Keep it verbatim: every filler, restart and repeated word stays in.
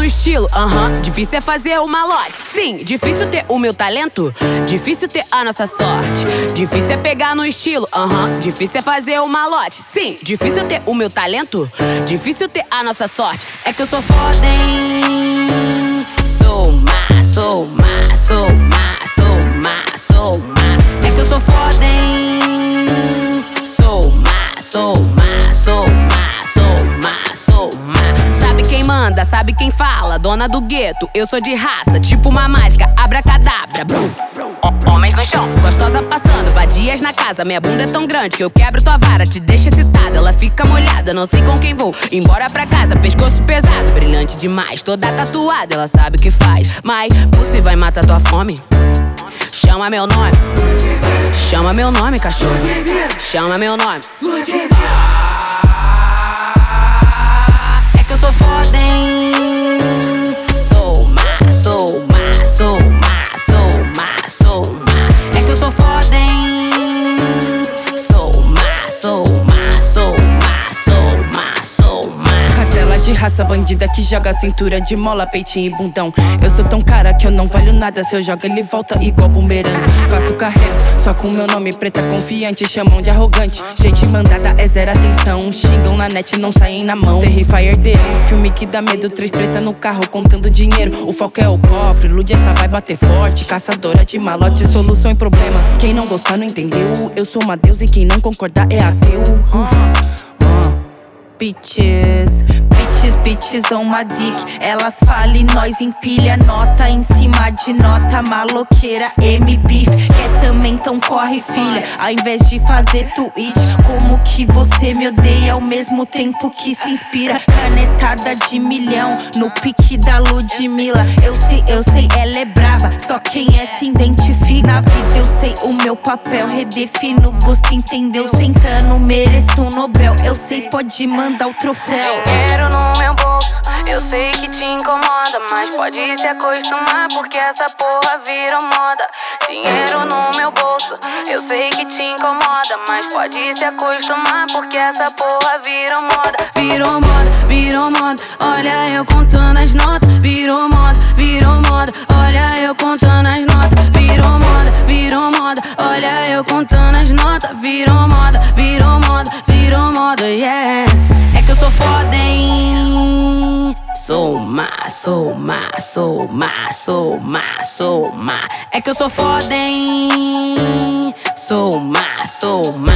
estilo, aham. Uh-huh. Difícil é fazer o malote, sim. Difícil ter o meu talento, difícil ter a nossa sorte. Difícil é pegar no estilo, aham. Uh-huh. Difícil é fazer o malote, sim. Difícil ter o meu talento, difícil ter a nossa sorte. É que eu sou foda, hein? Sou má, sou má, sou má, sou má, sou má. É que eu sou foda, hein? Sou má, sou má, sou má, sou má, sou má. Sabe quem manda, sabe quem fala, dona do gueto, eu sou de raça, tipo uma mágica, abracadabra, brum. Homens no chão, gostosa passando, vadias na casa. Minha bunda é tão grande que eu quebro tua vara, te deixa excitada, ela fica molhada, não sei com quem vou embora pra casa, pescoço pesado, brilhante demais, toda tatuada, ela sabe o que faz. Mas você vai matar tua fome? Chama meu nome, chama meu nome, cachorro. Chama meu nome. É que eu sou foda, hein? Sou má, sou má, sou má, sou má, sou má. É que eu sou foda, hein? Sou má, sou má, sou má, sou má, sou má. Cadela de raça bandida que joga cintura de mola, peitinho e bundão. Eu sou tão cara que eu não valho nada, se eu jogo ele volta igual bumerangue. Faço carreiras só com meu nome, preta confiante, chamam de arrogante. Gente mandada é zero atenção, xingam na net, não saem na mão. Terrifier deles, filme que dá medo, três preta no carro contando dinheiro. O foco é o cofre, ilude essa vai bater forte. Caçadora de malote, solução em problema. Quem não gostar não entendeu, eu sou uma deusa e quem não concordar é ateu. uh, uh. Bitches, bitches, bitches on my dick. Elas falam e nós empilha nota em cima de nota. Maloqueira, M-Beef, quer também, então corre filha. Ao invés de fazer tweet, como que você me odeia ao mesmo tempo que se inspira. Canetada de milhão, no pique da Ludmilla. Eu sei, eu sei, ela é braba, só quem é se identifica. Na vida eu sei o meu papel, redefino o gosto, entendeu? Sentando, mereço um Nobel. Eu sei, pode mandar o troféu. Dinheiro no meu bolso, eu sei que te incomoda, mas pode se acostumar porque essa porra virou moda. Dinheiro no meu bolso, eu sei que te incomoda, mas pode se acostumar porque essa porra virou moda. Virou moda, virou moda, olha eu contando as notas. Virou moda, virou moda, olha eu contando as notas. Virou moda, virou moda, olha eu contando as notas. Virou moda, virou moda, virou moda, yeah. É que eu sou foda, hein? Sou má, sou má, sou má, sou má, sou má. É que eu sou foda, hein? Sou má, sou má.